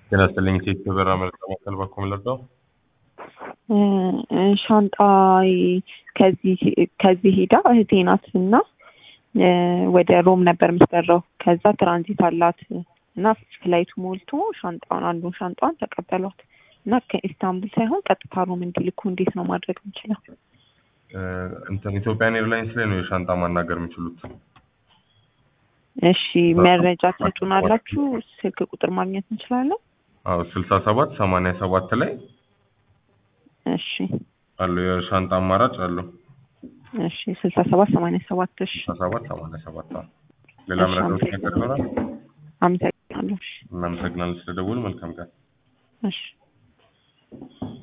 ጤና ይስጥልኝ ከኢትዮ በራ መልካ ማከል በኩል ለርዳው ሻንጣ ከዚህ ሄዳ እህቴ ናትና ወደ ሮም ነበር የምትበረው። ከዛ ትራንዚት አላት እና ፍላይቱ ሞልቶ አንዱን ሻንጣዋን ተቀበሏት እና ከኢስታንቡል ሳይሆን ቀጥታ ሮም እንዲልኩ እንዴት ነው ማድረግ የምንችለው? ኢትዮጵያን ኤርላይንስ ላይ ነው የሻንጣ ማናገር የሚችሉት። እሺ መረጃ ትሰጡናላችሁ? ስልክ ቁጥር ማግኘት እንችላለን? አዎ 6787 ላይ እሺ አለው የሻንጣ አማራጭ አለው። እሺ 6787 እሺ 6787 ሌላ መረጃዎች ነገር ይኖራል? አመሰግናለሁ። እናመሰግናለን ስለደወሉ። መልካም ቀን። እሺ